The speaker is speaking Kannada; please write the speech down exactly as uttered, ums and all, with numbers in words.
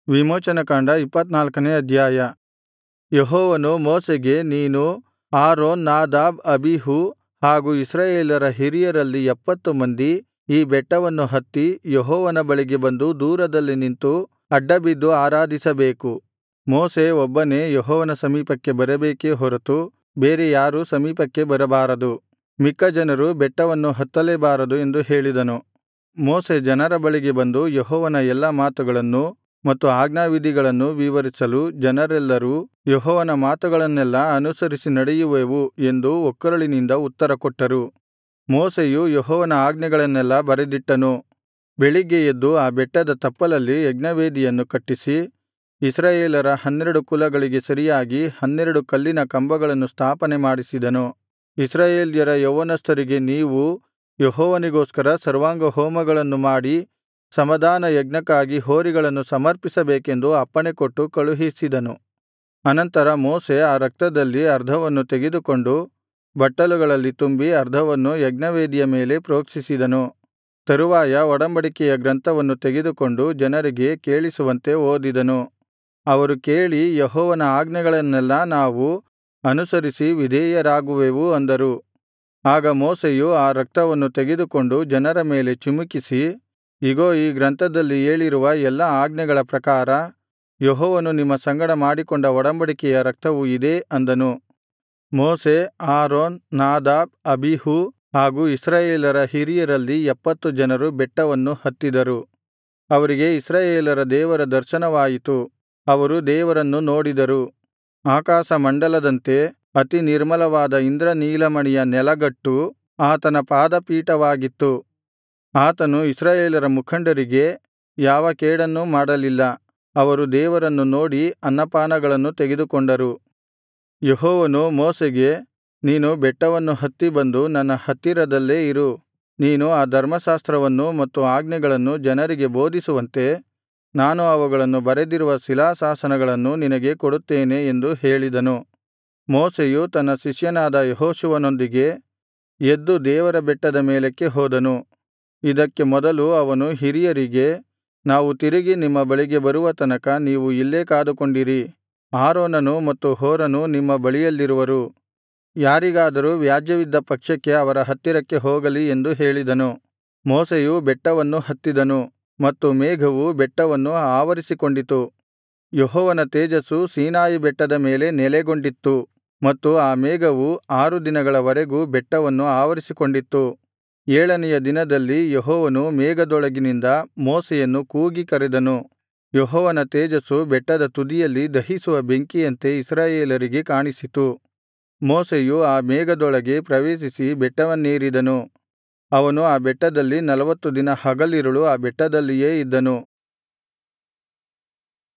ವಿಮೋಚನಕಾಂಡ ಇಪ್ಪತ್ತನಾಲ್ಕನೇ ಅಧ್ಯಾಯ. ಯೆಹೋವನು ಮೋಶೆಗೆ, ನೀನು ಆರೋನ್, ನಾದಾಬ್, ಅಬೀಹೂ ಹಾಗೂ ಇಸ್ರಾಯೇಲರ ಹಿರಿಯರಲ್ಲಿ ಎಪ್ಪತ್ತು ಮಂದಿ ಈ ಬೆಟ್ಟವನ್ನು ಹತ್ತಿ ಯೆಹೋವನ ಬಳಿಗೆ ಬಂದು ದೂರದಲ್ಲಿ ನಿಂತು ಅಡ್ಡಬಿದ್ದು ಆರಾಧಿಸಬೇಕು. ಮೋಶೆ ಒಬ್ಬನೇ ಯೆಹೋವನ ಸಮೀಪಕ್ಕೆ ಬರಬೇಕೇ ಹೊರತು ಬೇರೆ ಯಾರೂ ಸಮೀಪಕ್ಕೆ ಬರಬಾರದು. ಮಿಕ್ಕ ಜನರು ಬೆಟ್ಟವನ್ನು ಹತ್ತಲೇಬಾರದು ಎಂದು ಹೇಳಿದನು. ಮೋಶೆ ಜನರ ಬಳಿಗೆ ಬಂದು ಯೆಹೋವನ ಎಲ್ಲಾ ಮಾತುಗಳನ್ನೂ ಮತ್ತು ಆಜ್ಞಾವಿಧಿಗಳನ್ನೂ ವಿವರಿಸಲು ಜನರೆಲ್ಲರೂ ಯೆಹೋವನ ಮಾತುಗಳನ್ನೆಲ್ಲಾ ಅನುಸರಿಸಿ ನಡೆಯುವೆವು ಎಂದು ಒಕ್ಕೊರಳಿನಿಂದ ಉತ್ತರಕೊಟ್ಟರು. ಮೋಶೆಯು ಯೆಹೋವನ ಆಜ್ಞೆಗಳನ್ನೆಲ್ಲಾ ಬರೆದಿಟ್ಟನು. ಬೆಳಿಗ್ಗೆ ಎದ್ದು ಆ ಬೆಟ್ಟದ ತಪ್ಪಲಲ್ಲಿ ಯಜ್ಞವೇದಿಯನ್ನು ಕಟ್ಟಿಸಿ ಇಸ್ರಾಯೇಲರ ಹನ್ನೆರಡು ಕುಲಗಳಿಗೆ ಸರಿಯಾಗಿ ಹನ್ನೆರಡು ಕಲ್ಲಿನ ಕಂಬಗಳನ್ನು ಸ್ಥಾಪನೆ ಮಾಡಿಸಿದನು. ಇಸ್ರಾಯೇಲ್ಯರ ಯೌವನಸ್ಥರಿಗೆ, ನೀವು ಯೆಹೋವನಿಗೋಸ್ಕರ ಸರ್ವಾಂಗಹೋಮಗಳನ್ನು ಮಾಡಿ ಸಮಾಧಾನ ಯಜ್ಞಕ್ಕಾಗಿ ಹೋರಿಗಳನ್ನು ಸಮರ್ಪಿಸಬೇಕೆಂದು ಅಪ್ಪಣೆಕೊಟ್ಟು ಕಳುಹಿಸಿದನು. ಅನಂತರ ಮೋಶೆ ಆ ರಕ್ತದಲ್ಲಿ ಅರ್ಧವನ್ನು ತೆಗೆದುಕೊಂಡು ಬಟ್ಟಲುಗಳಲ್ಲಿ ತುಂಬಿ ಅರ್ಧವನ್ನು ಯಜ್ಞವೇದಿಯ ಮೇಲೆ ಪ್ರೋಕ್ಷಿಸಿದನು. ತರುವಾಯ ಒಡಂಬಡಿಕೆಯ ಗ್ರಂಥವನ್ನು ತೆಗೆದುಕೊಂಡು ಜನರಿಗೆ ಕೇಳಿಸುವಂತೆ ಓದಿದನು. ಅವರು ಕೇಳಿ, ಯೆಹೋವನ ಆಜ್ಞೆಗಳನ್ನೆಲ್ಲಾ ನಾವು ಅನುಸರಿಸಿ ವಿಧೇಯರಾಗುವೆವು ಅಂದರು. ಆಗ ಮೋಶೆಯು ಆ ರಕ್ತವನ್ನು ತೆಗೆದುಕೊಂಡು ಜನರ ಮೇಲೆ ಚಿಮುಕಿಸಿ, ಇಗೋ, ಈ ಗ್ರಂಥದಲ್ಲಿ ಹೇಳಿರುವ ಎಲ್ಲಾ ಆಜ್ಞೆಗಳ ಪ್ರಕಾರ ಯೆಹೋವನು ನಿಮ್ಮ ಸಂಗಡ ಮಾಡಿಕೊಂಡ ಒಡಂಬಡಿಕೆಯ ರಕ್ತವು ಇದೇ ಅಂದನು. ಮೋಶೆ, ಆರೋನ್, ನಾದಾಬ್, ಅಬೀಹೂ ಹಾಗೂ ಇಸ್ರಾಯೇಲರ ಹಿರಿಯರಲ್ಲಿ ಎಪ್ಪತ್ತು ಜನರು ಬೆಟ್ಟವನ್ನು ಹತ್ತಿದರು. ಅವರಿಗೆ ಇಸ್ರಾಯೇಲರ ದೇವರ ದರ್ಶನವಾಯಿತು. ಅವರು ದೇವರನ್ನು ನೋಡಿದರು. ಆಕಾಶಮಂಡಲದಂತೆ ಅತಿ ನಿರ್ಮಲವಾದ ಇಂದ್ರನೀಲಮಣಿಯ ನೆಲಗಟ್ಟು ಆತನ ಪಾದಪೀಠವಾಗಿತ್ತು. ಆತನು ಇಸ್ರಾಯೇಲರ ಮುಖಂಡರಿಗೆ ಯಾವ ಕೇಡನ್ನೂ ಮಾಡಲಿಲ್ಲ. ಅವರು ದೇವರನ್ನು ನೋಡಿ ಅನ್ನಪಾನಗಳನ್ನು ತೆಗೆದುಕೊಂಡರು. ಯೆಹೋವನು ಮೋಶೆಗೆ, ನೀನು ಬೆಟ್ಟವನ್ನು ಹತ್ತಿ ಬಂದು ನನ್ನ ಹತ್ತಿರದಲ್ಲೇ ಇರು. ನೀನು ಆ ಧರ್ಮಶಾಸ್ತ್ರವನ್ನು ಮತ್ತು ಆಜ್ಞೆಗಳನ್ನು ಜನರಿಗೆ ಬೋಧಿಸುವಂತೆ ನಾನು ಅವುಗಳನ್ನು ಬರೆದಿರುವ ಶಿಲಾಶಾಸನಗಳನ್ನು ನಿನಗೆ ಕೊಡುತ್ತೇನೆ ಎಂದು ಹೇಳಿದನು. ಮೋಶೆಯು ತನ್ನ ಶಿಷ್ಯನಾದ ಯೆಹೋಶುವನೊಂದಿಗೆ ಎದ್ದು ದೇವರ ಬೆಟ್ಟದ ಮೇಲಕ್ಕೆ ಹೋದನು. ಇದಕ್ಕೆ ಮೊದಲು ಅವನು ಹಿರಿಯರಿಗೆ, ನಾವು ತಿರುಗಿ ನಿಮ್ಮ ಬಳಿಗೆ ಬರುವ ತನಕ ನೀವು ಇಲ್ಲೇ ಕಾದುಕೊಂಡಿರಿ. ಆರೋನನೂ ಮತ್ತು ಹೂರನೂ ನಿಮ್ಮ ಬಳಿಯಲ್ಲಿರುವರು. ಯಾರಿಗಾದರೂ ವ್ಯಾಜ್ಯವಿದ್ದ ಪಕ್ಷಕ್ಕೆ ಅವರ ಹತ್ತಿರಕ್ಕೆ ಹೋಗಲಿ ಎಂದು ಹೇಳಿದನು. ಮೋಶೆಯು ಬೆಟ್ಟವನ್ನು ಹತ್ತಿದನು ಮತ್ತು ಮೇಘವು ಬೆಟ್ಟವನ್ನು ಆವರಿಸಿಕೊಂಡಿತು. ಯೆಹೋವನ ತೇಜಸ್ಸು ಸೀನಾಯಿ ಬೆಟ್ಟದ ಮೇಲೆ ನೆಲೆಗೊಂಡಿತ್ತು ಮತ್ತು ಆ ಮೇಘವು ಆರು ದಿನಗಳ ವರೆಗೂ ಬೆಟ್ಟವನ್ನು ಆವರಿಸಿಕೊಂಡಿತ್ತು. ಏಳನೆಯ ದಿನದಲ್ಲಿ ಯೆಹೋವನು ಮೇಘದೊಳಗಿನಿಂದ ಮೋಶೆಯನ್ನು ಕೂಗಿ ಕರೆದನು. ಯೆಹೋವನ ತೇಜಸ್ಸು ಬೆಟ್ಟದ ತುದಿಯಲ್ಲಿ ದಹಿಸುವ ಬೆಂಕಿಯಂತೆ ಇಸ್ರಾಯೇಲರಿಗೆ ಕಾಣಿಸಿತು. ಮೋಶೆಯು ಆ ಮೇಘದೊಳಗೆ ಪ್ರವೇಶಿಸಿ ಬೆಟ್ಟವನ್ನೇರಿದನು. ಅವನು ಆ ಬೆಟ್ಟದಲ್ಲಿ ನಲವತ್ತು ದಿನ ಹಗಲಿರುಳು ಆ ಬೆಟ್ಟದಲ್ಲಿಯೇ ಇದ್ದನು.